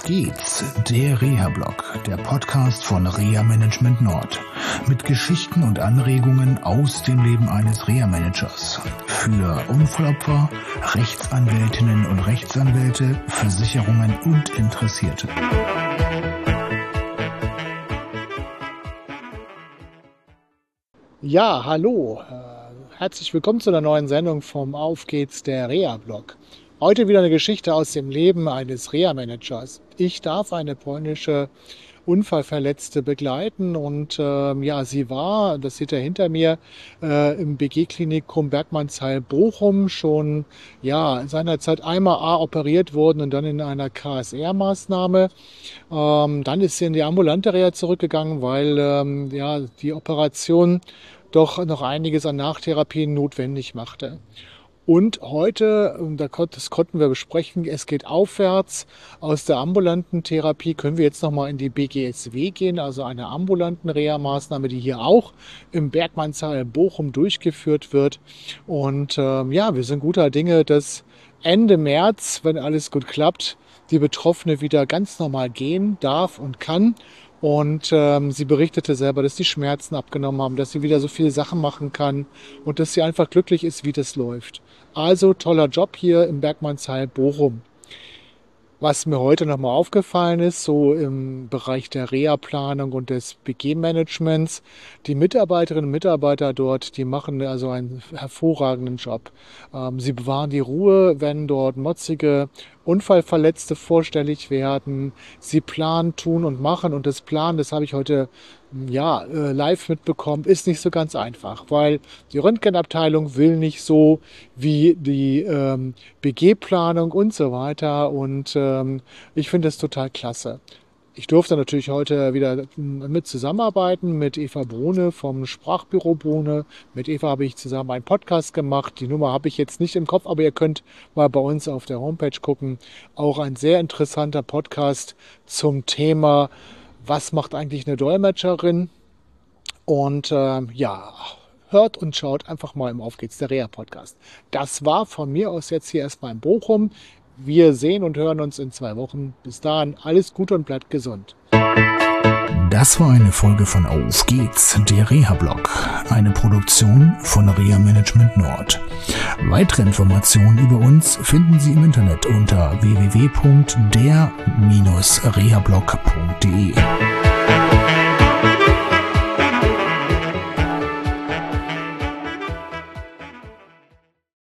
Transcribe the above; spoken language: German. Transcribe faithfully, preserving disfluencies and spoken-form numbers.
geht's, der Reha-Blog, der Podcast von Reha Management Nord. Mit Geschichten und Anregungen aus dem Leben eines Reha-Managers. Für Unfallopfer, Rechtsanwältinnen und Rechtsanwälte, Versicherungen und Interessierte. Ja, hallo. Herzlich willkommen zu einer neuen Sendung vom Auf geht's, der Reha-Blog. Heute wieder eine Geschichte aus dem Leben eines Reha-Managers. Ich darf eine polnische Unfallverletzte begleiten und äh, ja, sie war, das seht ihr hinter mir, äh, im B G-Klinikum Bergmannsheil Bochum schon ja seinerzeit einmal A operiert worden und dann in einer K S R-Maßnahme. Ähm, dann ist sie in die ambulante Reha zurückgegangen, weil ähm, ja die Operation doch noch einiges an Nachtherapien notwendig machte. Und heute, das konnten wir besprechen, es geht aufwärts. Aus der ambulanten Therapie können wir jetzt nochmal in die B G S W gehen, also eine ambulanten Reha-Maßnahme, die hier auch im Bergmannsheil Bochum durchgeführt wird. Und ähm, ja, wir sind guter Dinge, dass Ende März, wenn alles gut klappt, die Betroffene wieder ganz normal gehen darf und kann. Und ähm, sie berichtete selber, dass die Schmerzen abgenommen haben, dass sie wieder so viele Sachen machen kann und dass sie einfach glücklich ist, wie das läuft. Also toller Job hier im Bergmannsheil Bochum. Was mir heute nochmal aufgefallen ist, so im Bereich der Reha-Planung und des B G-Managements, die Mitarbeiterinnen und Mitarbeiter dort, die machen also einen hervorragenden Job. Ähm, sie bewahren die Ruhe, wenn dort motzige Unfallverletzte vorstellig werden. Sie planen, tun und machen. Und das Planen, das habe ich heute ja, live mitbekommen, ist nicht so ganz einfach, weil die Röntgenabteilung will nicht so wie die ähm, B G-Planung und so weiter. Und ähm, ich finde das total klasse. Ich durfte natürlich heute wieder mit zusammenarbeiten mit Eva Bohne vom Sprachbüro Bohne. Mit Eva habe ich zusammen einen Podcast gemacht. Die Nummer habe ich jetzt nicht im Kopf, aber ihr könnt mal bei uns auf der Homepage gucken. Auch ein sehr interessanter Podcast zum Thema, was macht eigentlich eine Dolmetscherin? Und äh, ja, hört und schaut einfach mal im Auf geht's, der Reha-Podcast. Das war von mir aus jetzt hier erstmal in Bochum. Wir sehen und hören uns in zwei Wochen. Bis dahin, alles Gute und bleibt gesund. Das war eine Folge von Auf geht's, der Reha-Blog, eine Produktion von Reha Management Nord. Weitere Informationen über uns finden Sie im Internet unter w w w punkt der Bindestrich rehablog punkt de.